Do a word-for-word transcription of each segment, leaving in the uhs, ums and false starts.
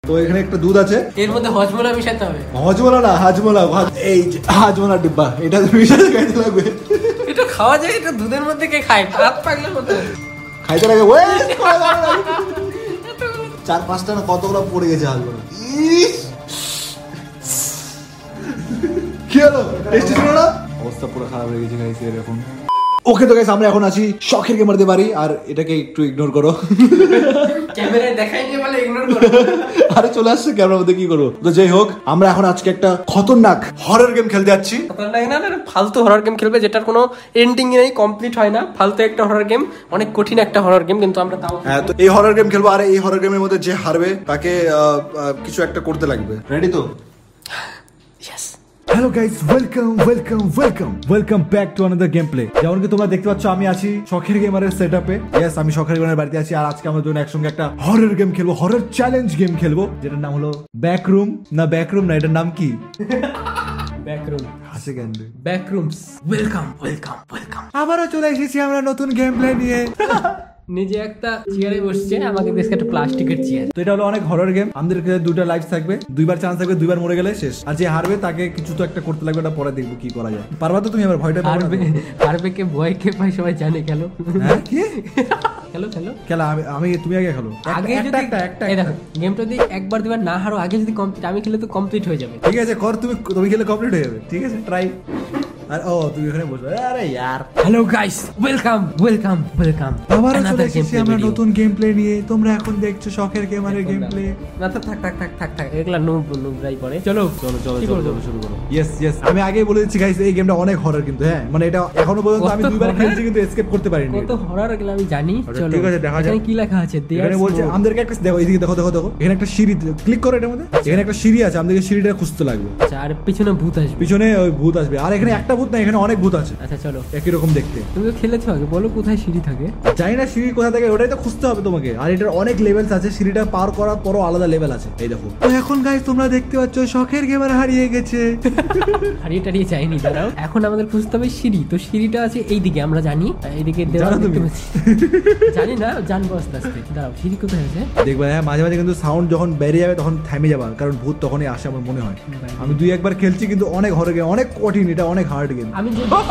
তো এখানে একটা দুধ আছে, এর মধ্যে হজমোলা মিশাতে হবে। হজমোলা না, হাজমোলা। এই হাজমোলা ডিব্বা, এটা মিশাতে খাইতে লাগবে। এটা খাওয়া যায়? এটা দুধের মধ্যে কে খায়? হাত পাগলের মতো খাইতে লাগে। ওই চার পাঁচটা না কতগুলো পড়ে গেছে হাজমোলা। কি হলো? টেস্টি ছিল না? অবস্থা পুরো খারাপ হয়ে গেছে গাইস এর এখন। ওকে তো গাইস, আমরা এখন আছি শখের গেমারদের বাড়ি, আর এটাকে একটু ইগনোর করো। ক্যামেরায় দেখাই দিয়ে বলে ইগনোর করো। আরে চলে আসছে ক্যামেরার মধ্যে, কি করবো? তো যাই হোক, আমরা এখন আজকে একটা খতরনাক হরর গেম খেলতে যাচ্ছি। খতরনাক না, না ফালতু হরর গেম খেলবে যেটার কোনো এন্ডিং নেই, কমপ্লিট হয় না। ফালতু একটা হরর গেম, অনেক কঠিন একটা হরর গেম, কিন্তু আমরা তাও হ্যাঁ, তো এই হরর গেম খেলবো। আর এই হরর গেমের মধ্যে যে হারবে তাকে কিছু একটা করতে লাগবে। রেডি তো? Yes. Hello guys, welcome welcome welcome welcome back to another game play. যেমন কি তোমরা দেখতে পাচ্ছ, আমি আছি শখের গেমারের সেটআপে। ইয়েস, আমি শখের গেমারের বাড়িতে আছি। আর আজকে আমরা দুজন একসঙ্গে একটা হরর গেম খেলবো, হরর চ্যালেঞ্জ গেম খেলবো, যেটার নাম হলো ব্যাকরুম। না ব্যাকরুম না, এটার নাম কি? ব্যাকরুম। হাসে কেন? ব্যাকরুমস। Welcome welcome welcome. আবারও চলে এসেছি আমরা নতুন গেম প্লে নিয়ে। নিজে একটা চেয়ারে বসছে, আমাকে দেখছে একটা প্লাস্টিকের চেয়ার। তো এটা হলো অনেক হরর গেম। আমাদের দুটো লাইফ থাকবে, দুইবার চান্স থাকবে, দুইবার মরে গেলে শেষ। আর যে হারবে তাকে কিছু তো একটা করতে লাগবে, এটা পরে দেখবো কি করা যায়। পারবা তো তুমি? আবার ভয়টা হারবে, হারবে কে ভয় কে পায় সবাই জানে। খেলো। হ্যাঁ কি খেলো খেলো খেলা? আমি আমি তুমি আগে খেলো। আগে যদি একটা একটা এই দেখো, গেমটা যদি একবার দুবার না হারো, আগে যদি কমপ্লিট, আমি খেলে তো কমপ্লিট হয়ে যাবে। ঠিক আছে কর, তুমি তুমি খেলে কমপ্লিট হয়ে যাবে। ঠিক আছে ট্রাই। আর ও তুমি এখানে বসো। আরে यार, hello guys, welcome welcome welcome. আবার চলে এসেছি আমরা নতুন গেম প্লে নিয়ে। তোমরা এখন দেখছো শখের গেমারের গেম প্লে। না তো থাক থাক থাক থাক থাক, এগুলা নুব নুবরাই পড়ে। চলো চলো চলো চলো শুরু করো। ইয়েস ইয়েস, আমি আগেই বলে দিচ্ছি গাইস, এই গেমটা অনেক হরর কিন্তু। হ্যাঁ মানে এটা এখনো পর্যন্ত আমি দুইবার খেলছি কিন্তু এসকেপ করতে পারিনি। কত হরর এগুলা আমি জানি। চলো ঠিক আছে, দেখা যাক এখানে কি লেখা আছে। এখানে বলছে আমাদেরকে একটা, দেখো এইদিকে দেখো দেখো দেখো, এখানে একটা সিঁড়ি, ক্লিক করো এটার মধ্যে। এখানে একটা সিঁড়ি আছে, আমাদেরকে সিঁড়িটা খুঁজতে লাগবে। আচ্ছা, আর পিছনে ভূত আসবে। পিছনে ওই ভূত আসবে। আর এখানে একটা ভূত না, এখানে অনেক ভূত আছে। আচ্ছা চলো, একই রকম দেখতে। তুমি তো খেলেছো আগে, বলো কোথায় সিঁড়ি থাকে? জানি না সিঁড়ি কোথা থাকে, ওটাই তো খুঁজতে হবে তোমাকে। আর এটার অনেক লেভেলস আছে, সিঁড়িটা পার করার পরও আলাদা লেভেল আছে। এই দেখো। তো এখন গাইস তোমরা দেখতে পাচ্ছ শখের গেমার হারিয়ে গেছে। হারিয়ে টারিয়ে যায়নি, দাঁড়াও। এখন আমাদের খুঁজতে হবে সিঁড়ি। তো সিঁড়িটা আছে এইদিকে, আমরা জানি এইদিকে দেওয়াল দেখতে পাচ্ছি। জানি না, জানবো আস্তে আস্তে। দাঁড়াও, সিঁড়ি কোথায় আছে দেখবা। হ্যাঁ, মাঝে মাঝে কিন্তু সাউন্ড যখন বেরিয়ে যাবে তখন থেমে যাবে, কারণ ভূত তখনই আসে আমার মনে হয়। আমি দুই একবার খেলছি কিন্তু অনেক হরর গেম, অনেক কঠিন, এটা অনেক হার্ড গেম। আমি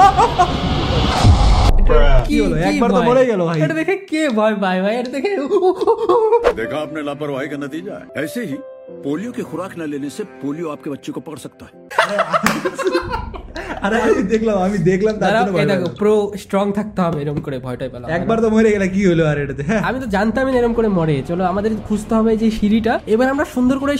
কি হলো? একবার তো মরে গেল ভাই। এটা দেখে কে ভয় পায় ভাই? এটা দেখে देखा आपने लापरवाही का नतीजा है। ऐसे ही पोलियो की खुराक न लेने से पोलियो आपके बच्चे को पकड़ सकता है। আরে আমি দেখলাম আমি দেখলাম তার জন্য ভয় দেখো, প্রো স্ট্রং থাকতে হবে, এরকম করে ভয়টাই পেলাম। একবার তো মরে গেলে কি হলো? আর এটাতে হ্যাঁ আমি তো জানতাম না এরকম করে মরে। চলো আমাদের খুঁজতে হবে যে সিঁড়িটা। এবার আমরা সুন্দর করে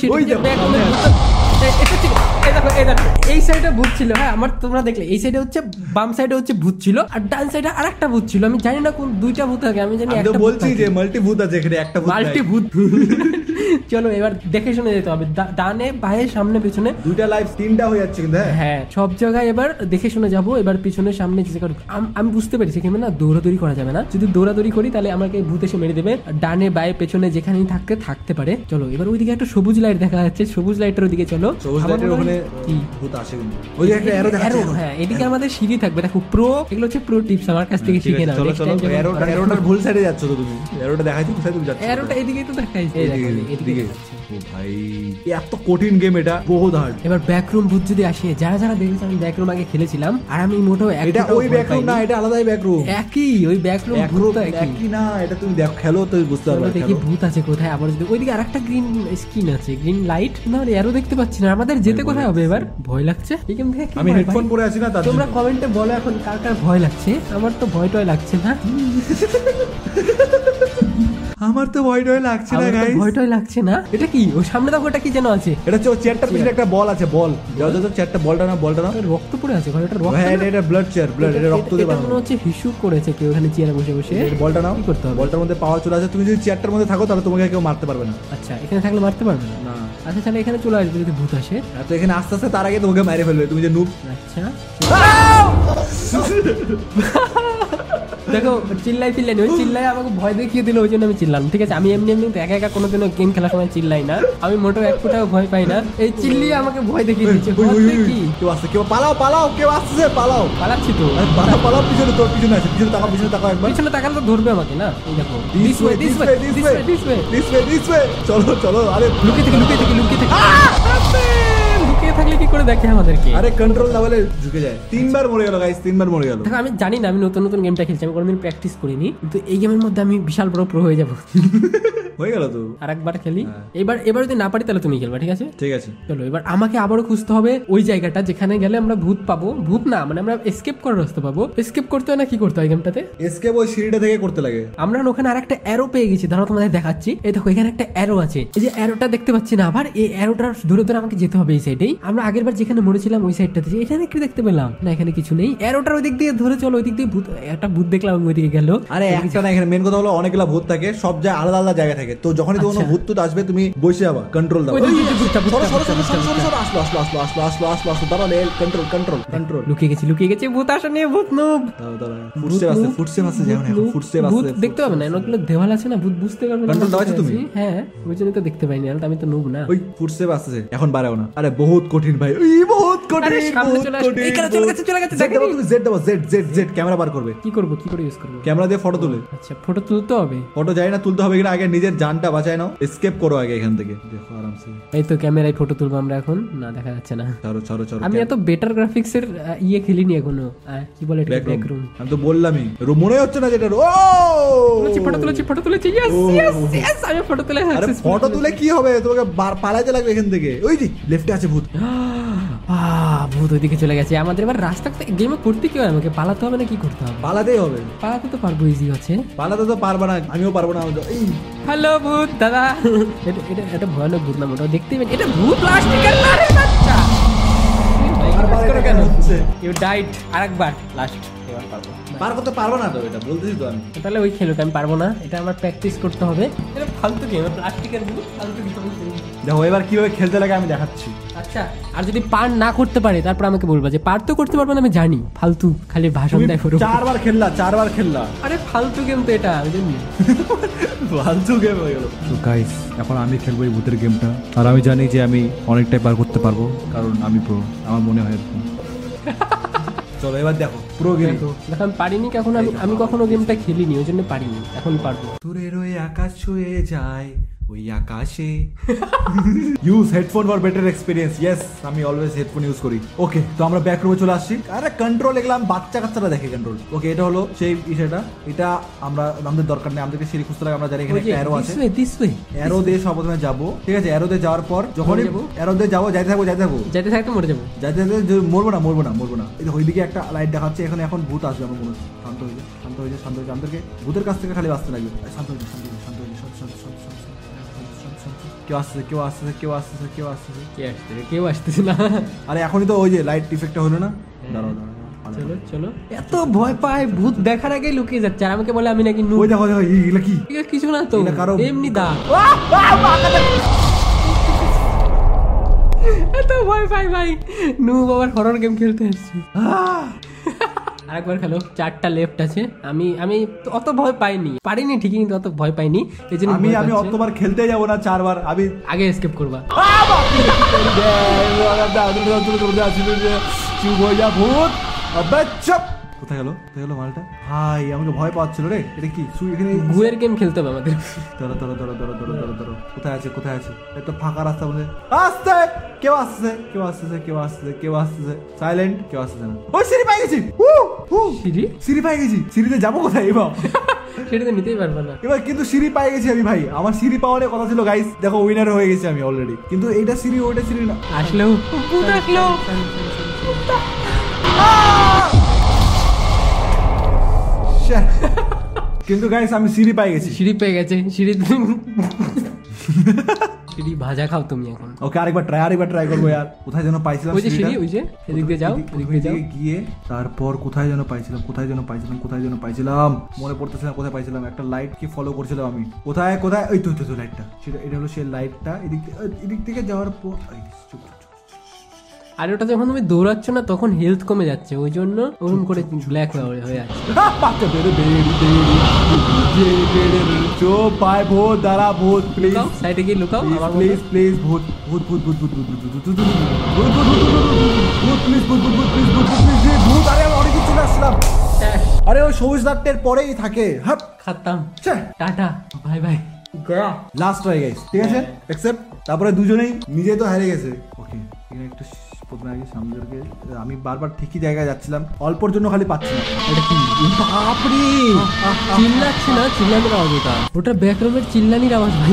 এই সাইডে ভূত ছিল। হ্যাঁ, আমার তোমরা দেখলে এই সাইডে হচ্ছে, বাম সাইডে হচ্ছে ভূত ছিল, আর ডান সাইডে আরেকটা ভূত ছিল। আমি জানি না কোন দুইটা ভূত থাকে, আমি জানি একটা বলছি যে মাল্টি ভূত আছে এখানে, একটা ভূত মাল্টি ভূত। চলো এবার দেখে শুনে যেতে হবে, ডানে বাঁয়ে সামনে পিছনে দুইটা লাইফ তিনটা হয়ে যাচ্ছে কিন্তু। হ্যাঁ, সব জায়গায় এবার দেখে শুনে যাবো। এবার পিছনে সামনে আমি বুঝতে পেরেছি কেমন না, দৌড়াদৌড়ি করা যাবে না। যদি দৌড়াদৌড়ি করি তাহলে আমাকে ভূত এসে মেরে দেবে। ডানে বাঁয়ে পেছনে যেখানেই থাকতে থাকতে পারে। চলো এবার ওইদিকে একটা সবুজ লাইট দেখা যাচ্ছে, সবুজ লাইটের ওদিকে চলো। সবুজ লাইটের ওখানে কি ভূত আসে কিন্তু? ওই যে একটা অ্যারো দেখা যাচ্ছে। হ্যাঁ, এদিকে আমাদের সিঁড়ি থাকবে। দেখো প্রো, এগুলো হচ্ছে প্রো টিপস, আমার কাছ থেকে শিখে নাও। চলো চলো, অ্যারোটা অ্যারোটার ভুল সাইডে যাচ্ছ তো তুমি। অ্যারোটা দেখাইছো কোথায় তুমি যাচ্ছ? অ্যারোটা এদিকেই তো দেখাইছে, এদিকে। ও ভাই, এত কঠিন গেম এটা, বহুত হার্ড। এবার ব্যাকরুম ভূত যদি আসে, যারা যারা দেখেছে আমি ব্যাকরুম আগে খেলেছিলাম, আর আমি মোটেও এটা ওই ব্যাকরুম না, এটা আলাদাই ব্যাকরুম। একই ওই ব্যাকরুম ভূত একই না, এটা তুমি দেখো খেলো তো বুঝতে পারবে। দেখি ভূত আছে কোথায়। আবার যদি ওইদিকে আরেকটা গ্রিন স্ক্রিন আছে, গ্রিন লাইট, না এরও দেখতে পাচ্ছি না। আমাদের যেতে কোথায় হবে এবার? ভয় লাগছে। আমি হেডফোন পরে আছি না, তোমরা কমেন্টে বলো এখন কার কার ভয় লাগছে। আমার তো ভয় টয় লাগছে না। আমার তো ভয় টয় লাগছে না গাইস, ভয় টয় লাগছে না। এটা কি? ওই সামনে দেখো, ওটা কি যেন আছে। এটা হচ্ছে চেয়ারটার পিছনে একটা বল আছে, বল। যাও যাও, চেয়ারটা বলটা না, বলটা না, রক্ত পড়ে আছে ঘরে। এটা রক্ত, হ্যাঁ এটা ব্লাড চেয়ার, ব্লাড, এটা রক্ত দিয়ে বানানো। মনে হচ্ছে হিসু করেছে কেউ এখানে চেয়ারে বসে বসে। বলটা নাও, কি করতে হবে? বলটার মধ্যে পাওয়ার চলে আসে। তুমি যদি চেয়ারটার মধ্যে থাকো তাহলে তোমাকে কেউ মারতে পারবে না। আচ্ছা, এখানে থাকলে মারতে পারবে না? না। আচ্ছা তাহলে এখানে চলে আসবে যদি ভূত আসে। তো এখানে আস্তে আস্তে তার আগে তোমাকে মেরে ফেলবে, তুমি যে নুব। আচ্ছা দেখো চিল্লাই চিল্লাই ওই চিল্লাই আমাকে ভয় দেখিয়ে দিল, ওই জন্য আমি চিল্লাম। ঠিক আছে, আমি এমনি এমনি একা একা কোনোদিনও গেম খেলার সময় চিল্লাই না, আমি মোটেও এক ফোঁটাও ভয় পাই না। এই চিল্লিয়ে আমাকে ভয় দেখিয়ে দিচ্ছে। কি কেউ আসছে, কেউ পালাও পালাও, কেউ আসছে পালাও। পালাচ্ছি তো, পালাও পালাও, পিছনে তোর পিছনে আছে, পিছনে তাকাও, পিছনে তাকাও একবার। পিছনে তাকালে তো ধরবে আমাকে না। এই দেখো This way, this way, this way, this way, this way, this way. চলো চলো, আরে লুকিয়ে থেকে লুকিয়ে থেকে লুকিয়ে থেকে লুকিয়ে থাকলে কি করে দেখে আমাদেরকে? আরে কন্ট্রোল না বলে ঝুঁকে যায়। তিনবার মরে গেল গাইস, তিনবার মরে গেল। দেখো আমি জানি না, আমি নতুন নতুন গেমটা খেলছি, আমি কোনোদিন প্র্যাকটিস করিনি, কিন্তু এই গেমের মধ্যে আমি বিশাল বড় প্রো হয়ে যাবো। হয়ে গেল তো, আরেকবার খেলি। এবার এবার যদি না পারি তাহলে তুমি খেলবা, ঠিক আছে? ঠিক আছে চলো এবার আমাকে আবারও খুঁজতে হবে ওই জায়গাটা যেখানে গেলে আমরা ভূত পাবো। ভূত না মানে আমরা এসকেপ করার রাস্তা পাবো। এসকেপ করতে হয় না কি করতে হয় গেমটাতে? এসকেপ ওই সিঁড়িটা থেকে করতে লাগে। আমরা ওখানে আরেকটা অ্যারো পেয়ে গেছি, দাঁড়াও তোমাদের দেখাচ্ছি। এই দেখো এখানে একটা অ্যারো আছে, এই যে অ্যারোটা দেখতে পাচ্ছি না, আবার এই অ্যারোটার ধরে ধরে আমাকে যেতে হবে এই সাইডেই। আমরা আগের বার যেখানে মরেছিলাম ওই সাইডটাতে, এখানে কি দেখতে পেলাম না? এখানে কিছু নেই, অ্যারোটার ওই দিক দিয়ে ধরে চলো, ওই দিক দিয়ে ভূত, একটা ভূত দেখলাম ওই দিকে গেল। আরে একটা না, এখানে মেন কথা হলো অনেকগুলো ভূত থাকে, সব জায়গায় আলাদা আলাদা জায়গা থাকে। তো যখনই কোনো ভূত টুত আসবে তুমি বসে যাবা, কন্ট্রোল দাও। লুকিয়ে গেছি লুকিয়ে গেছি ভূত আসা নিয়ে, ভূত নুব। ভূত দেখতে পাবে না, এগুলো দেওয়াল আছে না, ভূত বুঝতে পারবে না। তুমি হ্যাঁ ওই জন্য তো দেখতে পাইনি, আমি তো নুব না। ওই ফুটস্টেপ আসছে, এখন বাড়াও না। আরে বহুত কঠিন ভাই, এই বহুত কঠিন। সামনে চলে আসে, এখানে চলে গেছে চলে গেছে। জেড দাও তুমি, জেড দাও, জেড জেড জেড ক্যামেরা বার করবে। কি করব, কি করে ইউজ করব? ক্যামেরা দিয়ে ফটো তুলে। আচ্ছা ফটো তুলতে হবে? ফটো যাই না তুলতে হবে কিনা, আগে নিজের জানটা বাঁচায় নাও, এসকেপ করো আগে এখান থেকে। দেখো আরামসে, এই তো ক্যামেরায় ফটো তুলবো আমরা এখন। না দেখা যাচ্ছে না। ছাড়ো ছাড়ো ছাড়ো, আমি এত বেটার গ্রাফিক্স এর ইয়ে খেলিনি এখনো। কি বলে এটা, ব্যাকরুম। আমি তো বললামই, মনে হচ্ছে না যেটা। ও ফটো তুলেছি ফটো তুলেছি, ইয়েস ইয়েস ইয়েস, আমি ফটো তুলে আরে ফটো তুলে কি হবে, তোমাকে পালাতে লাগবে এখান থেকে। ওই যে লেফটে আছে ভূত। আহ ভূত ওইদিকে চলে গেছে। আমাদের এবার রাস্তা গেমে করতে কি হয়, আমাকে পালাতে হবে না কি করতে হবে? পালাতেই হবে। পালাতে তো পারবো, ইজি আছে। পালাতে তো পারবা না, আমিও পারবো না। এই হ্যালো ভূত দাদা, এটা এটা এটা ভয়ানক ভূত না, মোটা দেখতেই পাই এটা ভূত প্লাস্টিকের মারে বাচ্চা। বারবার কেন হচ্ছে? You died. আরেকবার লাস্ট, এবার পারবো। পার করতে পারবো না তো, এটা বলতেছি তো আমি। তাহলে ওই খেলুক, আমি পারবো না, এটা আমার প্র্যাকটিস করতে হবে। এটা ফালতু গেম, প্লাস্টিকের ভূত ফালতু গেম। দেখো এবার কিভাবে খেলতে লাগে আমি দেখাচ্ছি। আচ্ছা আর যদি পার না করতে পারে তারপর আমাকে বলবা যে পার তো করতে পারবো না, আমি জানি। ফালতু খালি ভাষণ দেয়। চারবার খেললা, চারবার খেললা। আরে ফালতু গেম তো এটা, আমি জানি ফালতু গেম হয়ে গেল। তো গাইস এখন আমি খেলবো এই ভূতের গেমটা, আর আমি জানি যে আমি অনেকটাই পার করতে পারবো, কারণ আমি প্রো, আমার মনে হয় এরকম। চলো এবার দেখো প্রো গেম। দেখো আমি পারিনি কখনো, আমি আমি কখনো গেমটা খেলিনি, ওই জন্য পারিনি, এখন পারবো। দূরের ওই আকাশ ছুঁয়ে যায় ওই আকাশে। Use headphone for better experience. Yes, আমি অলওয়েজ হেডফোন ইউজ করি। ওকে তো আমরা ব্যাক রুমে চলে আসছি। আরে কন্ট্রোল এগুলাম বাচ্চা কাচ্চারা দেখে কন্ট্রোল। ওকে এটা হলো সেই বিষয়টা, এটা আমরা আমাদের দরকার নেই, আমাদেরকে সিঁড়ি খুঁজতে লাগে। আমরা জানি এখানে একটা অ্যারো আছে, অ্যারো দিয়ে সর্বপ্রথমে যাবো। ঠিক আছে, অ্যারো দিয়ে যাওয়ার পর যখনই অ্যারো দিয়ে যাবো, যাইতে থাকবো যাইতে থাকবো যাইতে থাকতে মরে যাবো, যাইতে থাকতে মরবো না মরবো না মরবো না। এই দেখো ওইদিকে একটা লাইট দেখাচ্ছে, এখানে এখন ভূত আসবে আমার মনে হচ্ছে। শান্ত হয়ে যায়, শান্ত হয়ে যায়, শান্ত হয়ে যায়। আমাদেরকে ভূতের কাছ থেকে খালি বাঁচতে লাগবে। শান্ত হয়ে যায়, শান্ত হয়ে যায়, শান্ত হয়ে যায়, শান্ত শান্ত শান্ত শান্ত। কেউ আসতেছে কেউ আসতেছে কেউ আসতেছে কেউ আসতেছে কে আসতেছে কেউ আসতেছে না। আরে এখনই তো ওই যে লাইট ইফেক্টটা হলো না। দাঁড়াও দাঁড়াও, চলো চলো। এত ভয় পায় ভূত দেখার আগে লুকিয়ে যাচ্ছে, আর আমাকে বলে আমি নাকি নুব। ওই দেখো দেখো এগুলা কি? কিছু না তো, এমনি দা। এত ভয় পাই ভাই, নুব আবার হরর গেম খেলতে আসছে। আরেকবার খেলো, চারটা লেফট আছে। আমি আমি অত ভয় পাইনি, পারিনি ঠিকই, কিন্তু অত ভয় পাইনি। এই জন্য আমি আমি অতবার খেলতে যাব না, চারবার আমি আগে এসকেপ করবা। কোথায় গেল কোথায় গেল মালটা? ভাই আমাকে ভয় পাচ্ছিল রে। এটা কি এখানে গুয়ের গেম খেলতে হবে আমাদের। ধরো ধরো ধরো ধরো ধরো ধরো ধরো। কোথায় আছে কোথায় আছে? একটা ফাঁকা রাস্তা বলে আসছে, কেউ আসছে কেউ আসতেছে কেউ আসতেছে কেউ আসতেছে। সাইলেন্ট, কেউ আসতেছে না। ওই সিঁড়ি পাই গেছি, সিঁড়ি সিঁড়ি পাই গেছি। সিঁড়িতে যাবো কোথায় এবার? সেটা তো নিতেই পারবে না এবার, কিন্তু সিঁড়ি পাই গেছি আমি ভাই। আমার সিঁড়ি পাওয়ার কথা ছিল গাইস, দেখো উইনার হয়ে গেছি আমি অলরেডি। কিন্তু এইটা সিঁড়ি ওইটা সিঁড়ি না। আসলেও ভূত আসলো। কিন্তু গাইস আমি সিঁড়ি পাই গেছি। সিঁড়ি পেয়ে গেছে, সিঁড়ি সিঁড়ি ভাজা খাও তুমি এখন। ওকে আরেকবার ট্রাই আরেকবার ট্রাই করবো ইয়ার। কোথায় যেন পাইছিলাম ওই যে সিঁড়ি, ওই যে এদিক দিয়ে যাও, এদিক দিয়ে যাও গিয়ে তারপর কোথায় যেন পাইছিলাম কোথায় যেন পাইছিলাম কোথায় যেন পাইছিলাম মনে পড়তেছে না কোথায় পাইছিলাম। একটা লাইট কি ফলো করছিলাম আমি, কোথায় কোথায় ওই তো তো লাইটটা, সেটা এটা হলো সেই লাইটটা। এদিক এদিক থেকে যাওয়ার পর আর ওটা যখন তুমি দৌড়াচ্ছ না তখন হেলথ কমে যাচ্ছে, ওই জন্য ওরকম করে ব্ল্যাক হয়ে হয়ে যাচ্ছে। বাচ্চা বেড়ে বেড়ে বেড়ে চো পায় ভূত দাঁড়া ভূত প্লিজ সাইডে গিয়ে লুকাও আমার প্লিজ প্লিজ ভূত ভূত ভূত ভূত ভূত ভূত ভূত ভূত ভূত ভূত প্লিজ ভূত ভূত ভূত প্লিজ ভূত প্লিজ ভূত। আরে আমি অনেক চলে আসলাম। আরে ওই সবুজ দাঁতের পরেই থাকে। হাপ খাতাম, টাটা বাই বাই। লাস্ট হয়ে গেছে, ঠিক আছে অ্যাকসেপ্ট। তারপরে দুজনেই নিজে তো হেরে গেছে। ওকে এখানে একটু প্রথমে আগে সামনে দিকে আমি বারবার ঠিকই জায়গায় যাচ্ছিলাম, অল্পর জন্য খালি পাচ্ছি না। এটা কি বাপরে চিল্লাচ্ছে না, চিল্লানির আওয়াজ ওটা, ওটা ব্যাকরুমের চিল্লানির আওয়াজ ভাই।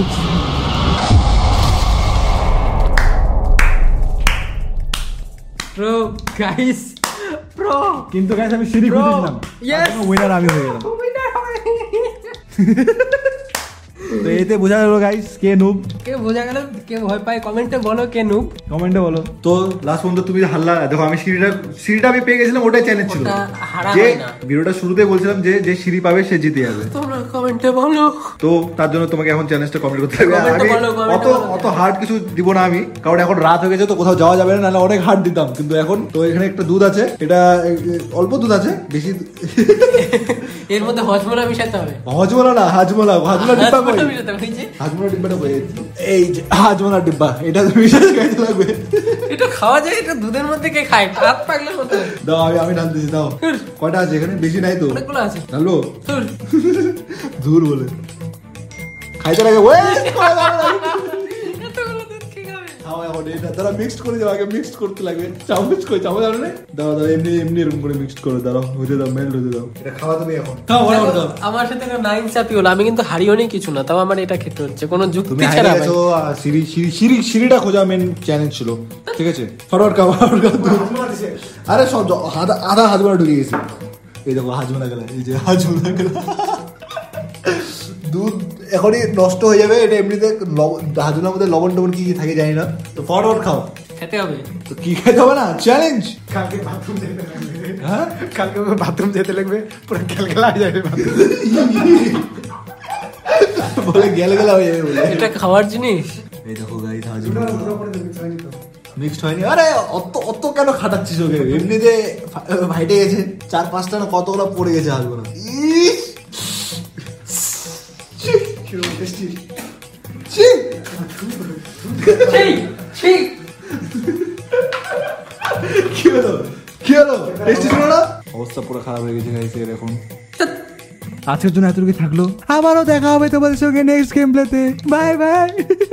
Pro guys, pro. কিন্তু গাইস আমি সিঁড়ি খুঁজছিলাম, ইয়েস উইনার আমি হয়ে গেলাম। তো এতে বোঝা গেল গাইস কে নুব। কে বোঝা গেল কে ভয় পায়, কমেন্টে বলো কে নুব, কমেন্টে বলো। তো লাস্ট পর্যন্ত তুমি হাল্লা দেখো, আমি সিঁড়িটা সিঁড়িটা আমি পেয়ে গেছিলাম, ওটাই চ্যালেঞ্জ ছিল। যে ভিডিওটা শুরুতে বলছিলাম যে যে সিঁড়ি পাবে সে জিতে যাবে। তোমরা কমেন্টে বলো। তো তার জন্য তোমাকে এখন চ্যালেঞ্জটা কমেন্ট করতে হবে। আমি অত অত হার্ড কিছু দিব না আমি, কারণ এখন রাত হয়ে গেছে তো কোথাও যাওয়া যাবে না, নাহলে অনেক হার্ড দিতাম। কিন্তু এখন তো এখানে একটা দুধ আছে, এটা অল্প দুধ আছে, বেশি এর মধ্যে হজমোলা মিশাতে হবে। হজমোলা না, হাজমোলা। হাজমোলা ডিব্বা কই? মিশাতে হাজমোলা ডিব্বাটা কই? এই যে হাজমোলা ডিব্বা, এটা তুমি মিশাতে গাইতে লাগবে। এটা খাওয়া যায়? এটা দুধের মধ্যে কে খায়? ভাত পাগলের মতো। দাও আমি আমি ঢাল দিছি, দাও। কয়টা আছে এখানে? বেশি নাই তো, অনেকগুলো আছে। ঢালো ধুর বলে খাইতে লাগে। ওই এতগুলো দুধ কে খাবে? খাও এখন এটা তারা মিক্সড করে দাও, আগে মিক্সড করতে লাগবে। চামচ কই? চামচ আনো না? দাও দাও, এমনি এমনি এরকম করে মিক্সড করে দাও, হতে দাও, মেল্ট হতে দাও। এটা খাওয়া তুমি এখন খাও। বড় বড় দাও। আমার সাথে নাইন চাপি হলো, আমি কিন্তু হারিও নি কিছু না, তাও আমার এটা খেতে হচ্ছে, কোনো যুক্তি তুমি ছাড়া। হারিয়ে গেছো। সিঁড়ি সিঁড়ি সিঁড়ি সিঁড়িটা খোঁজা মেন চ্যালেঞ্জ ছিল, ঠিক আছে? Forward come forward come. আরে সব আধা আধা হাজমোলা ঢুকে গেছে। এই দেখো হাজমোলা গেল, এই যে হাজমোলা গেল। দুধ এখনই নষ্ট হয়ে যাবে। এটা এমনিতে হাজমোলার মধ্যে লবণ টবণ কি থাকে জানি না। তো ফরওয়ার্ড খাও, খেতে হবে। তো কি খেতে হবে না চ্যালেঞ্জ। কালকে বাথরুম যেতে লাগবে। হ্যাঁ কালকে বাথরুম যেতে লাগবে, পুরো গেলগেলা হয়ে যাবে বলে গেল গেলা হয়ে যাবে বলে। এটা খাওয়ার জিনিস। এই দেখো গাইস হাজমোলা মিক্সড হয়নি। আরে অত অত কেন খাটাচ্ছিস ওকে? এমনিতে ভাইটে গেছে, চার পাঁচটা না কতগুলো পড়ে গেছে হাজমোলা। ইস কি হলো কি হলো? টেস্টি ছিল না? অবস্থা পুরো খারাপ হয়ে গেছে গাইস এর এখন। আজকের জন্য এতটুকু থাকলো, আবারও দেখা হবে তোমাদের সঙ্গে নেক্সট গেম প্লেতে। Bye by.